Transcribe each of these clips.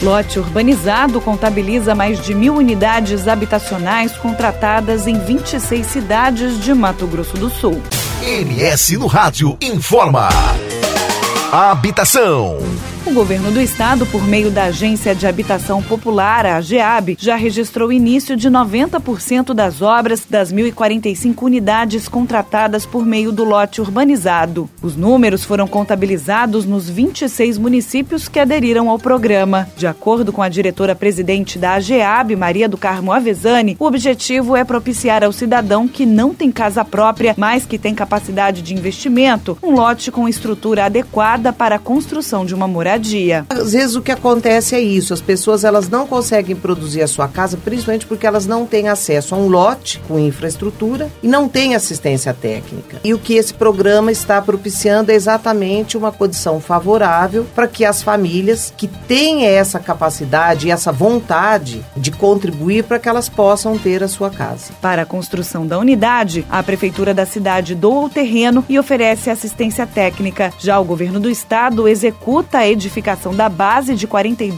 Lote urbanizado contabiliza mais de 1.000 unidades habitacionais contratadas em 26 cidades de Mato Grosso do Sul. MS no Rádio informa. Habitação. O governo do estado, por meio da Agência de Habitação Popular, a AGEAB, já registrou o início de 90% das obras das 1.045 unidades contratadas por meio do lote urbanizado. Os números foram contabilizados nos 26 municípios que aderiram ao programa. De acordo com a diretora-presidente da AGEAB, Maria do Carmo Avezzani, o objetivo é propiciar ao cidadão que não tem casa própria, mas que tem capacidade de investimento, um lote com estrutura adequada para a construção de uma moradia. Às vezes o que acontece é isso, as pessoas elas não conseguem produzir a sua casa, principalmente porque elas não têm acesso a um lote com infraestrutura e não têm assistência técnica. E o que esse programa está propiciando é exatamente uma condição favorável para que as famílias que têm essa capacidade e essa vontade de contribuir para que elas possam ter a sua casa. Para a construção da unidade, a Prefeitura da cidade doa o terreno e oferece assistência técnica. Já o governo do estado executa a edificação da base de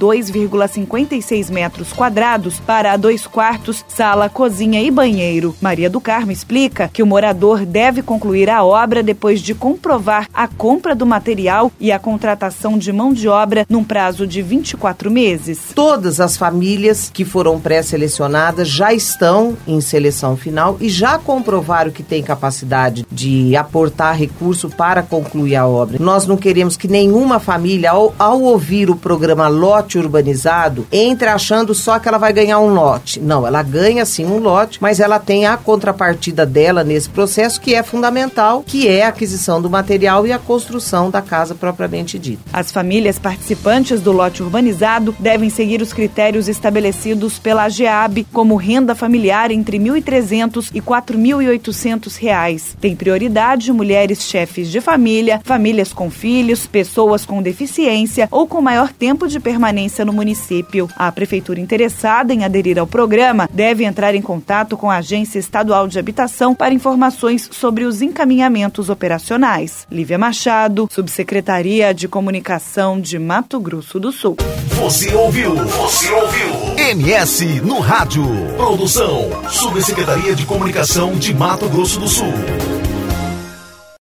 42,56 metros quadrados para 2 quartos, sala, cozinha e banheiro. Maria do Carmo explica que o morador deve concluir a obra depois de comprovar a compra do material e a contratação de mão de obra num prazo de 24 meses. Todas as famílias que foram pré-selecionadas já estão em seleção final e já comprovaram que tem capacidade de aportar recurso para concluir a obra. Nós não queremos que nenhuma família, ao ouvir o programa Lote Urbanizado, entre achando só que ela vai ganhar um lote. Não, ela ganha sim um lote, mas ela tem a contrapartida dela nesse processo, que é fundamental, que é a aquisição do material e a construção da casa propriamente dita. As famílias participantes do lote urbanizado devem seguir os critérios estabelecidos pela AGEAB, como renda familiar entre R$ 1.300 e R$ 4.800. Tem prioridade mulheres chefes de família, famílias com filhos, pessoas com deficiência ou com maior tempo de permanência no município. A prefeitura interessada em aderir ao programa deve entrar em contato com a Agência Estadual de Habitação para informações sobre os encaminhamentos operacionais. Lívia Machado, Subsecretaria de Comunicação de Mato Grosso do Sul. Você ouviu MS no Rádio. Produção, Subsecretaria de Comunicação de Mato Grosso do Sul.